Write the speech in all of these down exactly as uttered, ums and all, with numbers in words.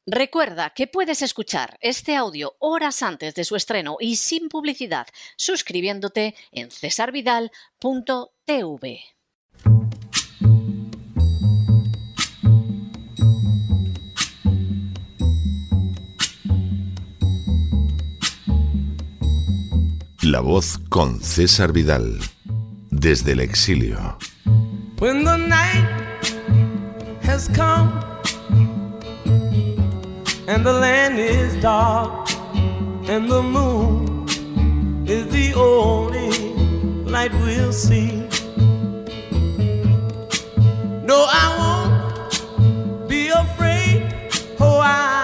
Recuerda que puedes escuchar este audio horas antes de su estreno y sin publicidad suscribiéndote en cesar vidal punto t v. La Voz con César Vidal, desde el exilio. When the night has come and the land is dark and the moon is the only light we'll see. No, I won't be afraid. Oh,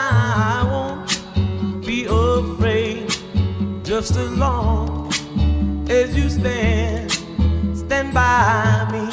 I won't be afraid. Just as long as you stand, stand by me.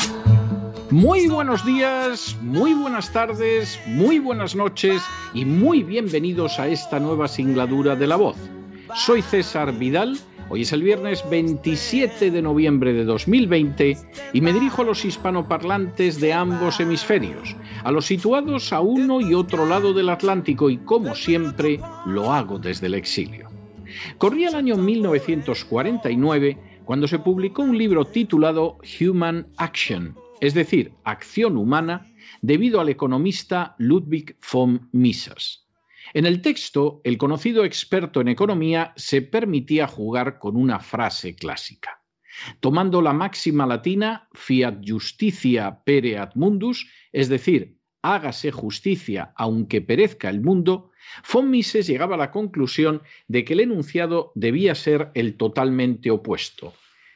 Muy buenos días, muy buenas tardes, muy buenas noches y muy bienvenidos a esta nueva singladura de La Voz. Soy César Vidal, hoy es el viernes veintisiete de noviembre de dos mil veinte y me dirijo a los hispanoparlantes de ambos hemisferios, a los situados a uno y otro lado del Atlántico y, como siempre, lo hago desde el exilio. Corría el año mil novecientos cuarenta y nueve cuando se publicó un libro titulado Human Action, es decir, Acción Humana, debido al economista Ludwig von Mises. En el texto, el conocido experto en economía se permitía jugar con una frase clásica. Tomando la máxima latina Fiat Justitia pereat mundus, es decir, hágase justicia aunque perezca el mundo, von Mises llegaba a la conclusión de que el enunciado debía ser el totalmente opuesto.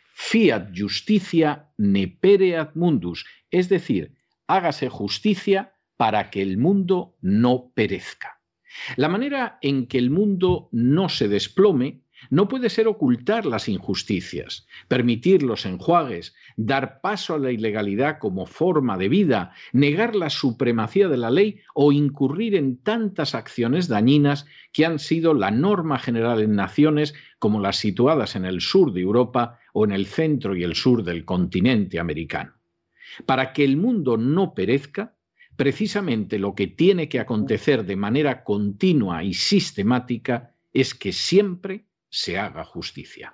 Fiat Justitia ne pereat mundus, es decir, hágase justicia para que el mundo no perezca. La manera en que el mundo no se desplome no puede ser ocultar las injusticias, permitir los enjuagues, dar paso a la ilegalidad como forma de vida, negar la supremacía de la ley o incurrir en tantas acciones dañinas que han sido la norma general en naciones como las situadas en el sur de Europa o en el centro y el sur del continente americano. Para que el mundo no perezca, precisamente lo que tiene que acontecer de manera continua y sistemática es que siempre se haga justicia.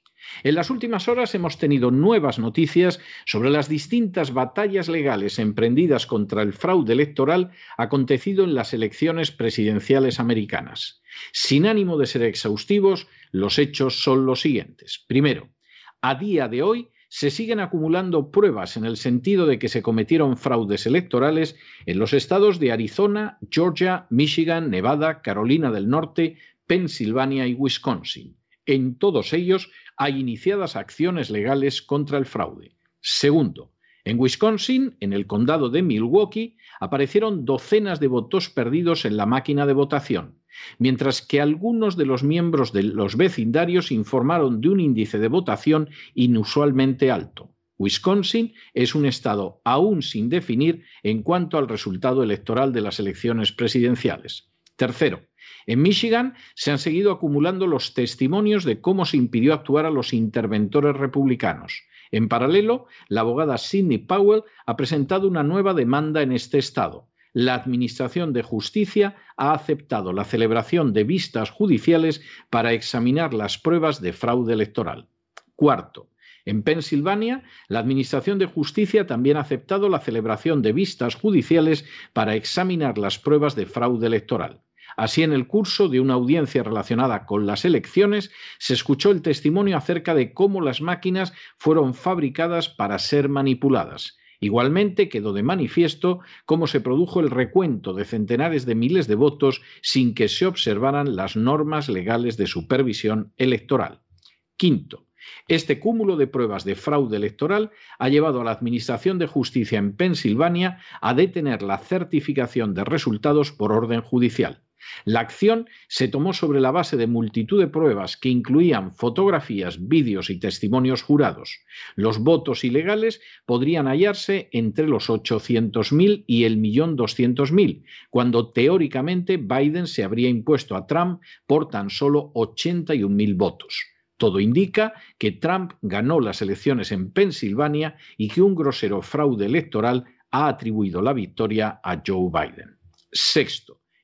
En las últimas horas hemos tenido nuevas noticias sobre las distintas batallas legales emprendidas contra el fraude electoral acontecido en las elecciones presidenciales americanas. Sin ánimo de ser exhaustivos, los hechos son los siguientes. Primero, a día de hoy se siguen acumulando pruebas en el sentido de que se cometieron fraudes electorales en los estados de Arizona, Georgia, Michigan, Nevada, Carolina del Norte, Pensilvania y Wisconsin. En todos ellos hay iniciadas acciones legales contra el fraude. Segundo, en Wisconsin, en el condado de Milwaukee, aparecieron docenas de votos perdidos en la máquina de votación, mientras que algunos de los miembros de los vecindarios informaron de un índice de votación inusualmente alto. Wisconsin es un estado aún sin definir en cuanto al resultado electoral de las elecciones presidenciales. Tercero, en Michigan se han seguido acumulando los testimonios de cómo se impidió actuar a los interventores republicanos. En paralelo, la abogada Sidney Powell ha presentado una nueva demanda en este estado. La Administración de Justicia ha aceptado la celebración de vistas judiciales para examinar las pruebas de fraude electoral. Cuarto, en Pensilvania, la Administración de Justicia también ha aceptado la celebración de vistas judiciales para examinar las pruebas de fraude electoral. Así, en el curso de una audiencia relacionada con las elecciones, se escuchó el testimonio acerca de cómo las máquinas fueron fabricadas para ser manipuladas. Igualmente quedó de manifiesto cómo se produjo el recuento de centenares de miles de votos sin que se observaran las normas legales de supervisión electoral. Quinto, este cúmulo de pruebas de fraude electoral ha llevado a la Administración de Justicia en Pensilvania a detener la certificación de resultados por orden judicial. La acción se tomó sobre la base de multitud de pruebas que incluían fotografías, vídeos y testimonios jurados. Los votos ilegales podrían hallarse entre los ochocientos mil y el millón doscientos mil, cuando teóricamente Biden se habría impuesto a Trump por tan solo ochenta y un mil votos. Todo indica que Trump ganó las elecciones en Pensilvania y que un grosero fraude electoral ha atribuido la victoria a Joe Biden. Sexto,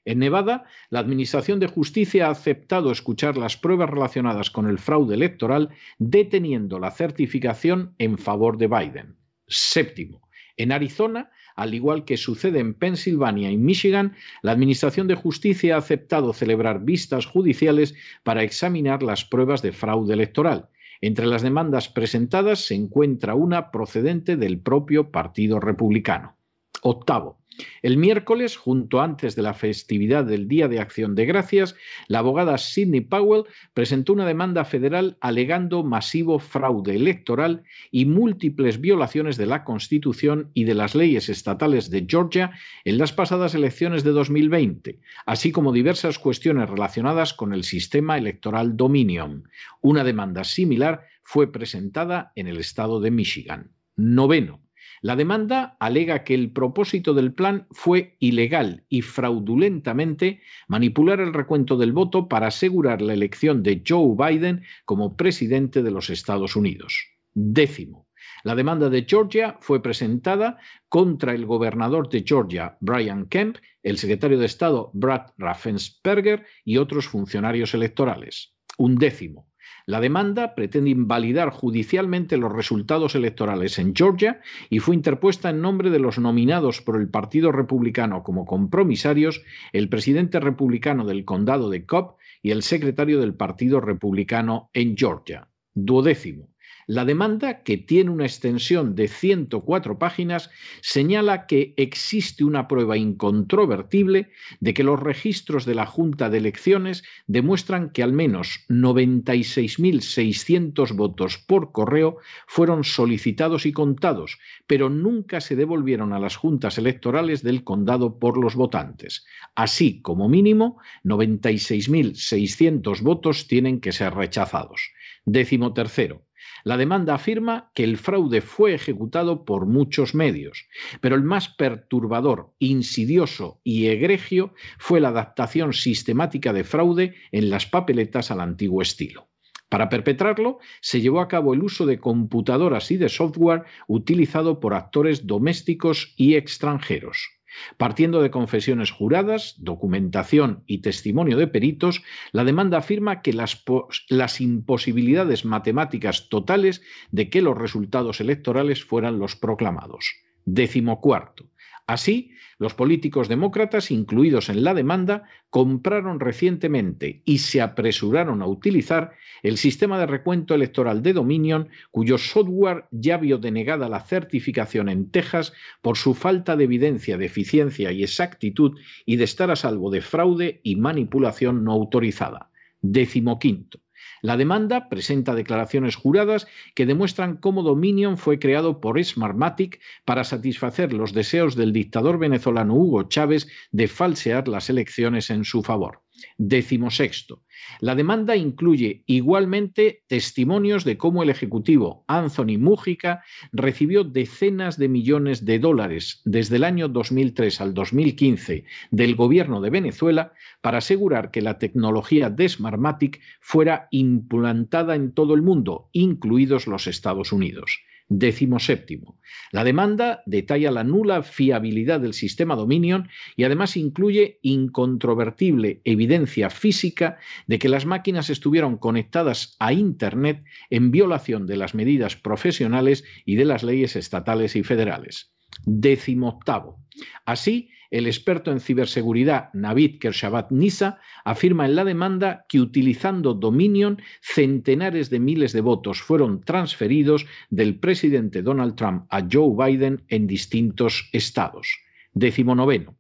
En Nevada, la Administración de Justicia ha aceptado escuchar las pruebas relacionadas con el fraude electoral, deteniendo la certificación en favor de Biden. Séptimo, en Arizona, al igual que sucede en Pensilvania y Michigan, la Administración de Justicia ha aceptado celebrar vistas judiciales para examinar las pruebas de fraude electoral. Entre las demandas presentadas se encuentra una procedente del propio Partido Republicano. Octavo. El miércoles, junto antes de la festividad del Día de Acción de Gracias, la abogada Sidney Powell presentó una demanda federal alegando masivo fraude electoral y múltiples violaciones de la Constitución y de las leyes estatales de Georgia en las pasadas elecciones de dos mil veinte, así como diversas cuestiones relacionadas con el sistema electoral Dominion. Una demanda similar fue presentada en el estado de Michigan. Noveno. La demanda alega que el propósito del plan fue ilegal y fraudulentamente manipular el recuento del voto para asegurar la elección de Joe Biden como presidente de los Estados Unidos. Décimo. La demanda de Georgia fue presentada contra el gobernador de Georgia, Brian Kemp, el secretario de Estado, Brad Raffensperger, y otros funcionarios electorales. Undécimo. La demanda pretende invalidar judicialmente los resultados electorales en Georgia y fue interpuesta en nombre de los nominados por el Partido Republicano como compromisarios, el presidente republicano del condado de Cobb y el secretario del Partido Republicano en Georgia. Duodécimo. La demanda, que tiene una extensión de ciento cuatro páginas, señala que existe una prueba incontrovertible de que los registros de la Junta de Elecciones demuestran que al menos noventa y seis mil seiscientos votos por correo fueron solicitados y contados, pero nunca se devolvieron a las juntas electorales del condado por los votantes. Así, como mínimo, noventa y seis mil seiscientos votos tienen que ser rechazados. Décimo tercero. La demanda afirma que el fraude fue ejecutado por muchos medios, pero el más perturbador, insidioso y egregio fue la adaptación sistemática de fraude en las papeletas al antiguo estilo. Para perpetrarlo, se llevó a cabo el uso de computadoras y de software utilizado por actores domésticos y extranjeros. Partiendo de confesiones juradas, documentación y testimonio de peritos, la demanda afirma que las, las imposibilidades matemáticas totales de que los resultados electorales fueran los proclamados. Décimo cuarto. Así, los políticos demócratas incluidos en la demanda compraron recientemente y se apresuraron a utilizar el sistema de recuento electoral de Dominion, cuyo software ya vio denegada la certificación en Texas por su falta de evidencia de eficiencia y exactitud y de estar a salvo de fraude y manipulación no autorizada. Décimo quinto. La demanda presenta declaraciones juradas que demuestran cómo Dominion fue creado por Smartmatic para satisfacer los deseos del dictador venezolano Hugo Chávez de falsear las elecciones en su favor. Décimo sexto. La demanda incluye igualmente testimonios de cómo el ejecutivo Anthony Mújica recibió decenas de millones de dólares desde el año dos mil tres al dos mil quince del gobierno de Venezuela para asegurar que la tecnología de Smartmatic fuera implantada en todo el mundo, incluidos los Estados Unidos. Décimo séptimo. La demanda detalla la nula fiabilidad del sistema Dominion y además incluye incontrovertible evidencia física de que las máquinas estuvieron conectadas a Internet en violación de las medidas profesionales y de las leyes estatales y federales. Décimo octavo. Así, el experto en ciberseguridad Navid Kershavat-Nisa afirma en la demanda que utilizando Dominion, centenares de miles de votos fueron transferidos del presidente Donald Trump a Joe Biden en distintos estados. Décimo noveno.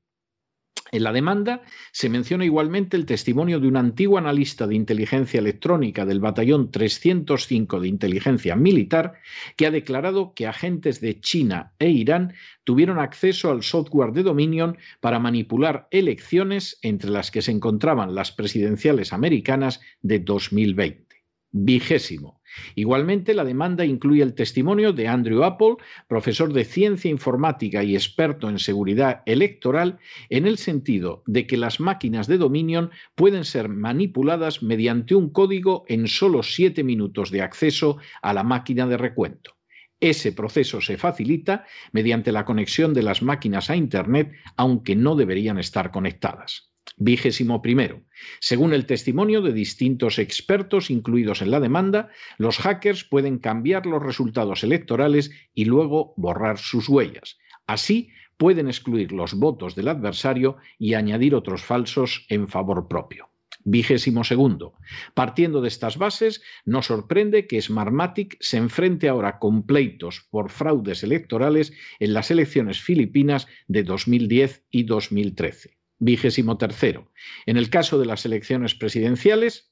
En la demanda se menciona igualmente el testimonio de un antiguo analista de inteligencia electrónica del batallón trescientos cinco de inteligencia militar que ha declarado que agentes de China e Irán tuvieron acceso al software de Dominion para manipular elecciones entre las que se encontraban las presidenciales americanas de dos mil veinte. Vigésimo. Igualmente, la demanda incluye el testimonio de Andrew Apple, profesor de ciencia informática y experto en seguridad electoral, en el sentido de que las máquinas de Dominion pueden ser manipuladas mediante un código en solo siete minutos de acceso a la máquina de recuento. Ese proceso se facilita mediante la conexión de las máquinas a Internet, aunque no deberían estar conectadas. Vigésimo primero. Según el testimonio de distintos expertos incluidos en la demanda, los hackers pueden cambiar los resultados electorales y luego borrar sus huellas. Así, pueden excluir los votos del adversario y añadir otros falsos en favor propio. Vigésimo segundo. Partiendo de estas bases, no sorprende que Smartmatic se enfrente ahora con pleitos por fraudes electorales en las elecciones filipinas de dos mil diez y dos mil trece. Vigésimo tercero. En el caso de las elecciones presidenciales,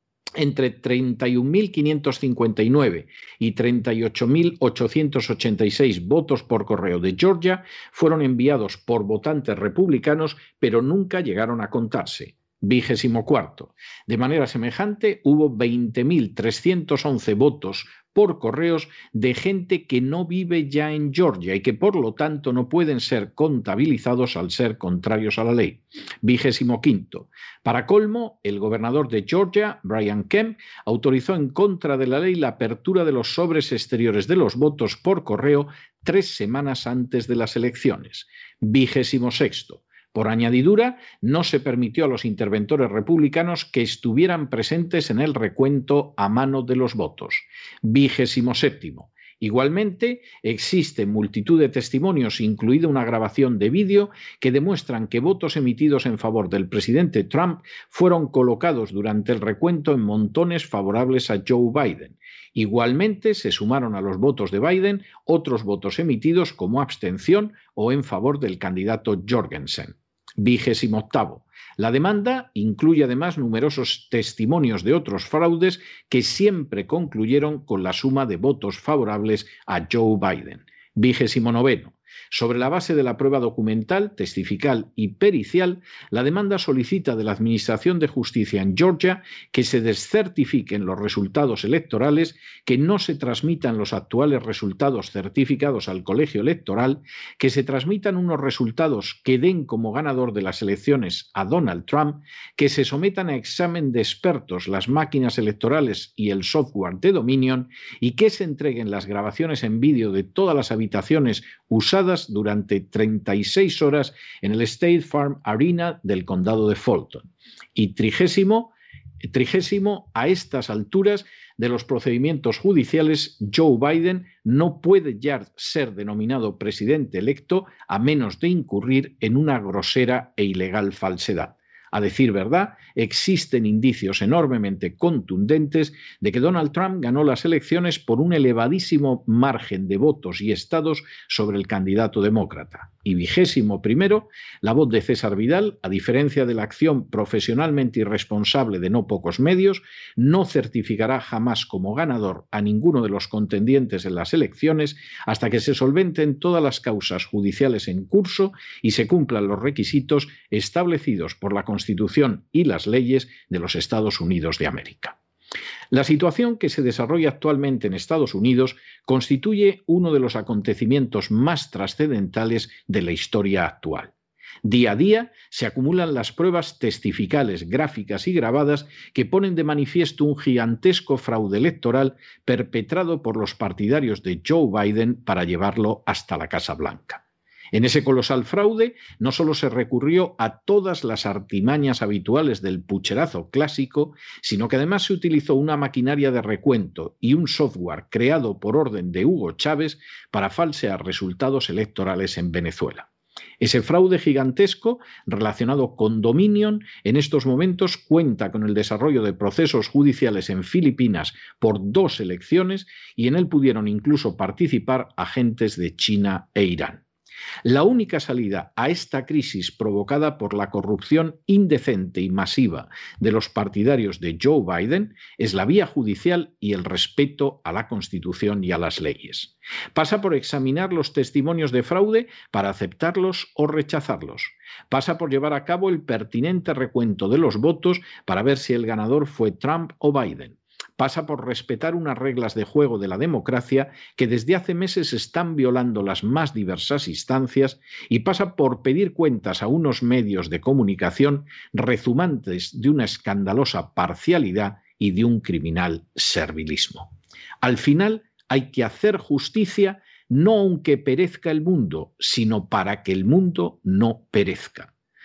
entre treinta y un mil quinientos cincuenta y nueve y treinta y ocho mil ochocientos ochenta y seis votos por correo de Georgia fueron enviados por votantes republicanos, pero nunca llegaron a contarse. Vigésimo cuarto. De manera semejante, hubo veinte mil trescientos once votos por correos de gente que no vive ya en Georgia y que por lo tanto no pueden ser contabilizados al ser contrarios a la ley. Vigésimo quinto. Para colmo, el gobernador de Georgia, Brian Kemp, autorizó en contra de la ley la apertura de los sobres exteriores de los votos por correo tres semanas antes de las elecciones. Vigésimo sexto. Por añadidura, no se permitió a los interventores republicanos que estuvieran presentes en el recuento a mano de los votos. Vigésimo séptimo. Igualmente, existe multitud de testimonios, incluida una grabación de vídeo, que demuestran que votos emitidos en favor del presidente Trump fueron colocados durante el recuento en montones favorables a Joe Biden. Igualmente, se sumaron a los votos de Biden otros votos emitidos como abstención o en favor del candidato Jorgensen. Vigésimo octavo. La demanda incluye además numerosos testimonios de otros fraudes que siempre concluyeron con la suma de votos favorables a Joe Biden. Vigésimo noveno. Sobre la base de la prueba documental, testifical y pericial, la demanda solicita de la Administración de Justicia en Georgia que se descertifiquen los resultados electorales, que no se transmitan los actuales resultados certificados al colegio electoral, que se transmitan unos resultados que den como ganador de las elecciones a Donald Trump, que se sometan a examen de expertos las máquinas electorales y el software de Dominion y que se entreguen las grabaciones en vídeo de todas las habitaciones usadas durante treinta y seis horas en el State Farm Arena del condado de Fulton. Y trigésimo, trigésimo, a estas alturas de los procedimientos judiciales, Joe Biden no puede ya ser denominado presidente electo a menos de incurrir en una grosera e ilegal falsedad. A decir verdad, existen indicios enormemente contundentes de que Donald Trump ganó las elecciones por un elevadísimo margen de votos y estados sobre el candidato demócrata. Y vigésimo primero, la voz de César Vidal, a diferencia de la acción profesionalmente irresponsable de no pocos medios, no certificará jamás como ganador a ninguno de los contendientes en las elecciones hasta que se solventen todas las causas judiciales en curso y se cumplan los requisitos establecidos por la Constitución y las leyes de los Estados Unidos de América. La situación que se desarrolla actualmente en Estados Unidos constituye uno de los acontecimientos más trascendentales de la historia actual. Día a día se acumulan las pruebas testificales, gráficas y grabadas que ponen de manifiesto un gigantesco fraude electoral perpetrado por los partidarios de Joe Biden para llevarlo hasta la Casa Blanca. En ese colosal fraude no solo se recurrió a todas las artimañas habituales del pucherazo clásico, sino que además se utilizó una maquinaria de recuento y un software creado por orden de Hugo Chávez para falsear resultados electorales en Venezuela. Ese fraude gigantesco relacionado con Dominion en estos momentos cuenta con el desarrollo de procesos judiciales en Filipinas por dos elecciones y en él pudieron incluso participar agentes de China e Irán. La única salida a esta crisis provocada por la corrupción indecente y masiva de los partidarios de Joe Biden es la vía judicial y el respeto a la Constitución y a las leyes. Pasa por examinar los testimonios de fraude para aceptarlos o rechazarlos. Pasa por llevar a cabo el pertinente recuento de los votos para ver si el ganador fue Trump o Biden. Pasa por respetar unas reglas de juego de la democracia que desde hace meses están violando las más diversas instancias y pasa por pedir cuentas a unos medios de comunicación rezumantes de una escandalosa parcialidad y de un criminal servilismo. Al final hay que hacer justicia no aunque perezca el mundo, sino para que el mundo no perezca.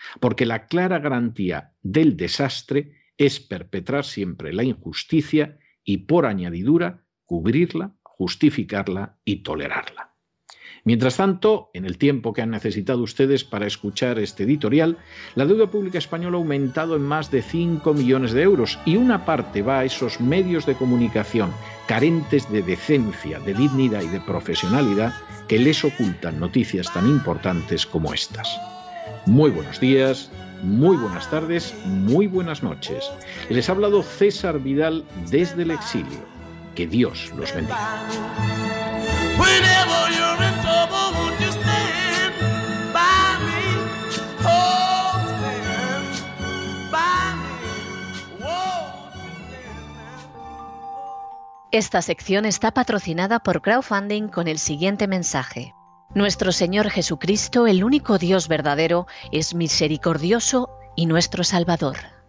porque la clara garantía del desastre es perpetrar siempre la injusticia y, por añadidura, cubrirla, justificarla y tolerarla. Mientras tanto, en el tiempo que han necesitado ustedes para escuchar este editorial, la deuda pública española ha aumentado en más de cinco millones de euros y una parte va a esos medios de comunicación carentes de decencia, de dignidad y de profesionalidad que les ocultan noticias tan importantes como estas. Muy buenos días, muy buenas tardes, muy buenas noches. Les ha hablado César Vidal desde el exilio. Que Dios los bendiga. Esta sección está patrocinada por crowdfunding con el siguiente mensaje. Nuestro Señor Jesucristo, el único Dios verdadero, es misericordioso y nuestro Salvador.